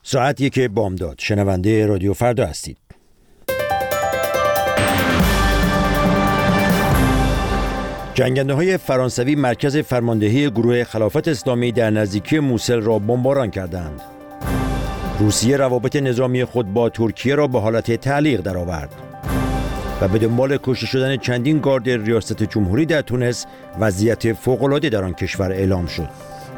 ساعت 1 بامداد. شنونده رادیو فردا هستید. جنگنده‌های فرانسوی مرکز فرماندهی گروه خلافت اسلامی در نزدیکی موسل را بمباران کردند. روسیه روابط نظامی خود با ترکیه را به حالت تعلیق درآورد و به دنبال کشته شدن چندین گارد ریاست جمهوری در تونس وضعیت فوق‌العاده در آن کشور اعلام شد.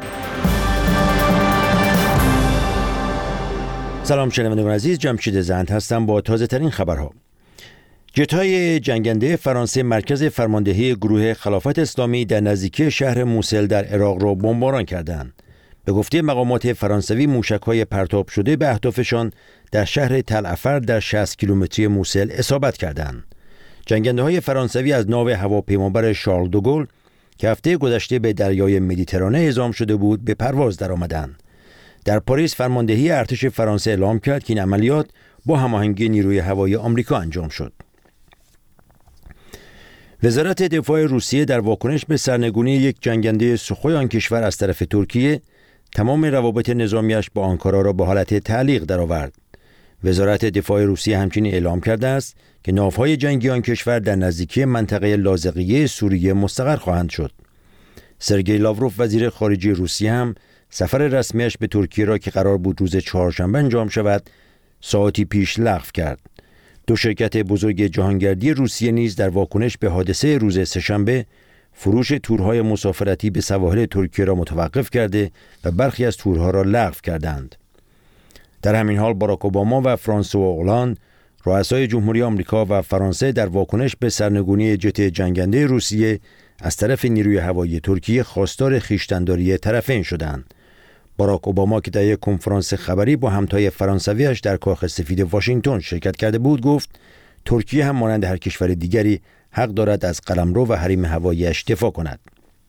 سلام شنوندگان عزیز، جمشید زند هستم با تازه ترین خبرها. جت‌های جنگنده فرانسه مرکز فرماندهی گروه خلافت اسلامی در نزدیکی شهر موسل در عراق را بمباران کردند. به گفته مقامات فرانسوی موشک‌های پرتاب شده به اهدافشان در شهر تل عفر در 60 کیلومتری موسل اصابت کردند. جنگنده‌های فرانسوی از ناو هواپیمابر شارل دوگل که هفته گذشته به دریای مدیترانه اعزام شده بود به پرواز درآمدند. در پاریس فرماندهی ارتش فرانسه اعلام کرد که این عملیات با هماهنگی نیروی هوایی آمریکا انجام شد. وزارت دفاع روسیه در واکنش به سرنگونی یک جنگنده سخوی آن کشور از طرف ترکیه تمام روابط نظامیش با آنکارا را به حالت تعلیق درآورد. وزارت دفاع روسیه همچنین اعلام کرده است که ناوهای جنگی آن کشور در نزدیکی منطقه لاذقیه سوریه مستقر خواهند شد. سرگئی لاوروف وزیر خارجه روسیه هم سفر رسمیش به ترکیه را که قرار بود روز چهارشنبه انجام شود ساعتی پیش لغو کرد. دو شرکت بزرگ جهانگردی روسیه نیز در واکنش به حادثه روز سه‌شنبه فروش تورهای مسافرتی به سواحل ترکیه را متوقف کرده و برخی از تورها را لغو کردند. در همین حال باراک اوباما و فرانسوا اولاند رؤسای جمهوری آمریکا و فرانسه در واکنش به سرنگونی جت جنگنده روسیه از طرف نیروی هوایی ترکیه خواستار خویشتن‌داری طرفین شدند. باراک اوباما که در یک کنفرانس خبری با همتای فرانسویش در کاخ سفید واشنگتن شرکت کرده بود گفت ترکیه هم مانند هر کشور دیگری حق دارد از قلمرو و حریم هوایی‌اش دفاع کند.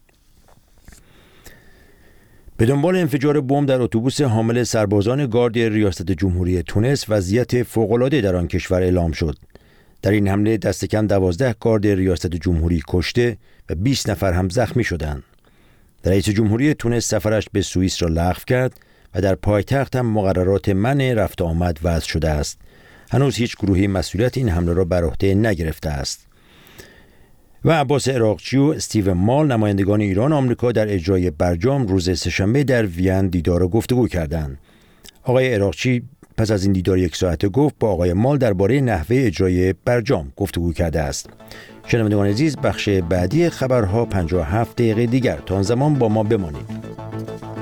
به دنبال انفجار بمب در اتوبوس حامل سربازان گارد ریاست جمهوری تونس وضعیت فوق‌العاده در آن کشور اعلام شد. در این حمله دست کم 12 گارد ریاست جمهوری کشته و 20 نفر هم زخمی شدند. رئیس جمهوری تونس سفرش به سوئیس را لغو کرد و در پایتخت هم مقررات منع رفت آمد وضع شده است. هنوز هیچ گروهی مسئولیت این حمله را بر عهده نگرفته است. و عباس عراقچی و استیون مال نمایندگان ایران و آمریکا در اجرای برجام روز سه‌شنبه در وین دیدار و گفتگو کردند. آقای عراقچی پس از این دیدار 1 ساعته گفت با آقای مال درباره نحوه اجرای برجام گفتگو کرده است. شنوندگان عزیز، بخش بعدی خبرها 57 دقیقه دیگر. تا آن زمان با ما بمانید.